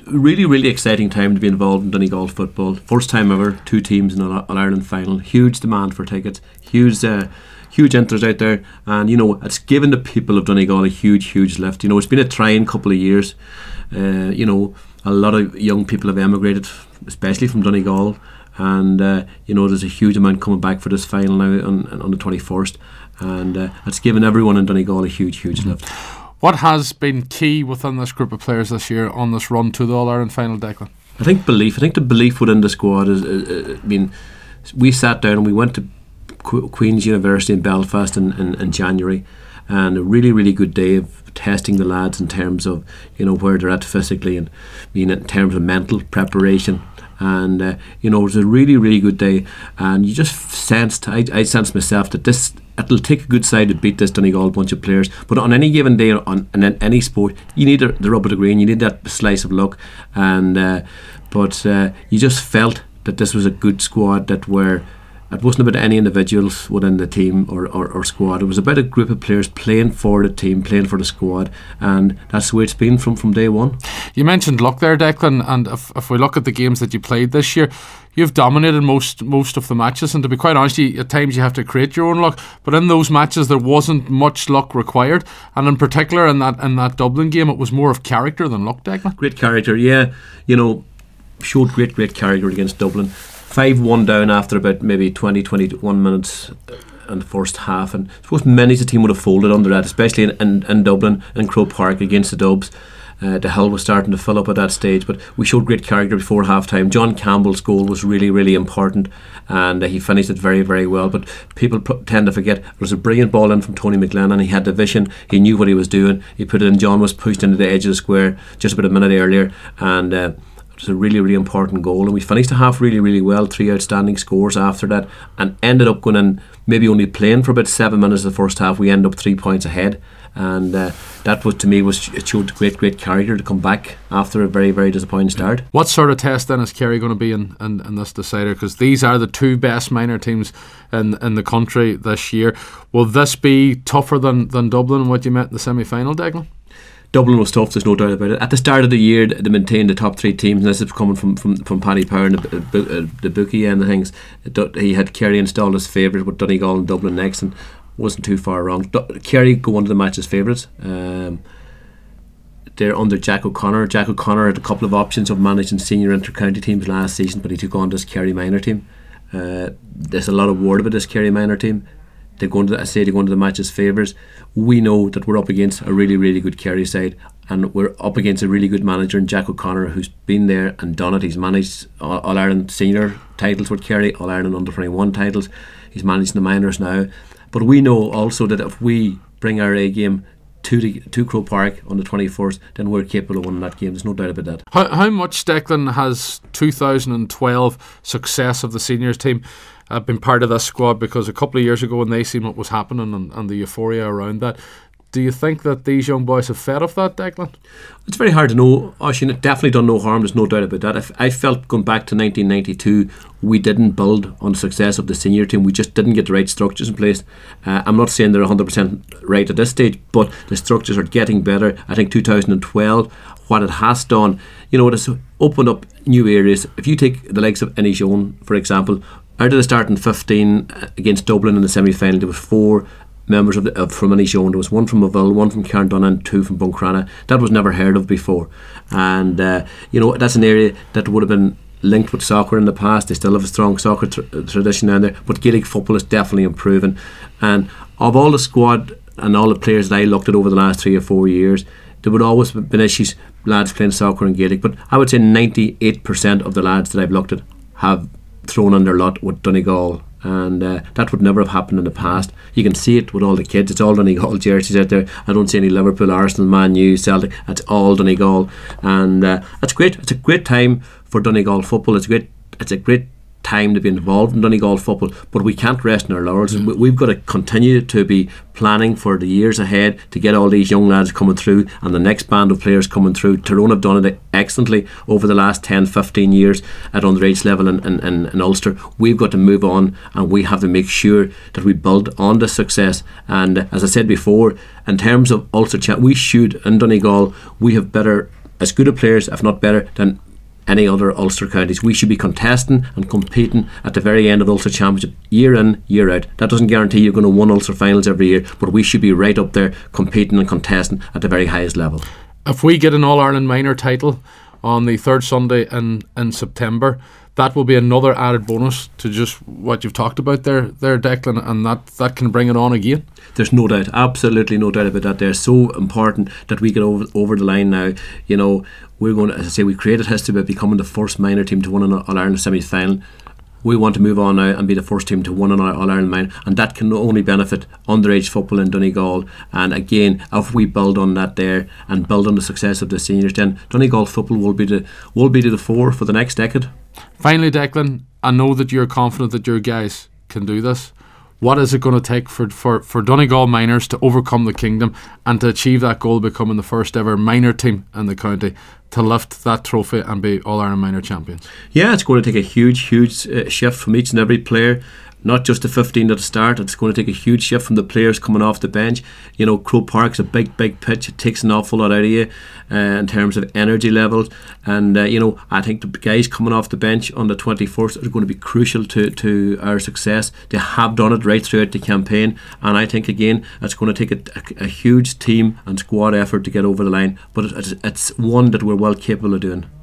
really, really exciting time to be involved in Donegal football. First time ever, 2 teams in an All-Ireland final. Huge demand for tickets, huge interest out there, and it's given the people of Donegal a huge lift. It's been a trying couple of years. A lot of young people have emigrated, especially from Donegal, and there's a huge amount coming back for this final now on the 21st, and it's given everyone in Donegal a huge lift. What has been key within this group of players this year on this run to the All-Ireland final, Declan? I think belief. I think the belief within the squad is. We sat down and we went to Queen's University in Belfast in January, and a really good day of testing the lads in terms of where they're at physically, and in terms of mental preparation. And it was a really good day, and you just sensed. I sensed myself that it'll take a good side to beat this Donegal bunch of players. But on any given day, in any sport, you need the rub of the green. You need that slice of luck, and but you just felt that this was a good squad that were. It wasn't about any individuals within the team or squad. It was about a group of players playing for the team, playing for the squad, and that's the way it's been from day one. You mentioned luck there, Declan, and if we look at the games that you played this year, you've dominated most of the matches, and to be quite honest, at times you have to create your own luck, but in those matches there wasn't much luck required, and in particular in that Dublin game it was more of character than luck, Declan. Great character, yeah. Showed great character against Dublin. 5-1 down after about maybe 20-21 minutes in the first half, and I suppose many of the team would have folded under that, especially in Dublin, in Croke Park against the Dubs. The hill was starting to fill up at that stage, but we showed great character before half time. John Campbell's goal was really important, and he finished it very well, but people tend to forget it was a brilliant ball in from Tony McLennan. He had the vision, he knew what he was doing, he put it in. John was pushed into the edge of the square just about a minute earlier, and it was a really important goal, and we finished the half really well. 3 outstanding scores after that, and ended up going in, maybe only playing for about 7 minutes of the first half. We ended up 3 points ahead, and that was, to me, it showed great character to come back after a very disappointing start. What sort of test then is Kerry going to be in this decider? Because these are the 2 best minor teams in the country this year. Will this be tougher than Dublin, what you met in the semi-final, Declan? Dublin was tough, there's no doubt about it. At the start of the year, they maintained the top 3 teams, and this is coming from Paddy Power and the bookie end of things. He had Kerry installed as favourite with Donegal and Dublin next, and wasn't too far wrong. Kerry go on to the match as favourites. They're under Jack O'Connor. Jack O'Connor had a couple of options of managing senior inter-county teams last season, but he took on this Kerry minor team. There's a lot of word about this Kerry minor team. They're going to the match as favourites. We know that we're up against a really good Kerry side, and we're up against a really good manager in Jack O'Connor, who's been there and done it. He's managed All-Ireland senior titles with Kerry, All-Ireland under-21 titles. He's managing the minors now. But we know also that if we bring our A game to Croke Park on the 21st, then we're capable of winning that game. There's no doubt about that. How much, Declan, has 2012 success of the seniors team been part of this squad? Because a couple of years ago, when they seen what was happening and the euphoria around that, do you think that these young boys have fed off that, Declan? It's very hard to know. Oisin, it definitely done no harm, there's no doubt about that. I felt going back to 1992, we didn't build on the success of the senior team. We just didn't get the right structures in place. I'm not saying they're 100% right at this stage, but the structures are getting better. I think 2012, what it has done, it has opened up new areas. If you take the likes of Inishowen, for example, out of the starting 15 against Dublin in the semi-final, there was 4 members from Inishowen. There was 1 from Moville, 1 from Carndonagh, and 2 from Buncrana. That was never heard of before, and that's an area that would have been linked with soccer in the past. They still have a strong soccer tradition down there, but Gaelic football is definitely improving. And of all the squad and all the players that I looked at over the last 3 or 4 years, there would always have been issues, lads playing soccer and Gaelic, but I would say 98% of the lads that I've looked at have thrown on their lot with Donegal, and that would never have happened in the past. You can see it with all the kids. It's all Donegal jerseys out there. I don't see any Liverpool, Arsenal, Man U, Celtic. It's all Donegal, and it's great. It's a great time for Donegal football. It's a great time to be involved in Donegal football, but we can't rest on our laurels. We've got to continue to be planning for the years ahead to get all these young lads coming through, and the next band of players coming through. Tyrone have done it excellently over the last 10-15 years at underage level in Ulster. We've got to move on, and we have to make sure that we build on the success. And as I said before, in terms of Ulster we should, in Donegal, we have better as good a players, if not better, than any other Ulster counties. We should be contesting and competing at the very end of the Ulster Championship, year in, year out. That doesn't guarantee you're going to win Ulster finals every year, but we should be right up there competing and contesting at the very highest level. If we get an All-Ireland minor title on the third Sunday in September, that will be another added bonus to just what you've talked about there Declan, and that can bring it on again. There's no doubt, absolutely no doubt about that. They're so important that we get over the line now. You know, we're going to, as I say, we created history by becoming the first minor team to win an All-Ireland semi-final. We want to move on now and be the first team to win an All-Ireland minor, and that can only benefit underage football in Donegal. And again, if we build on that there and build on the success of the seniors, then Donegal football will be to the fore for the next decade. Finally, Declan, I know that you're confident that your guys can do this. What is it going to take for Donegal minors to overcome the kingdom and to achieve that goal of becoming the first ever minor team in the county to lift that trophy and be All-Ireland minor champions? Yeah, it's going to take a huge shift from each and every player. Not just the 15 at the start. It's going to take a huge shift from the players coming off the bench. You know, Croke Park's a big pitch. It takes an awful lot out of you in terms of energy levels. And you know, I think the guys coming off the bench on the 21st are going to be crucial to our success. They have done it right throughout the campaign, and I think again it's going to take a huge team and squad effort to get over the line. But it's one that we're well capable of doing.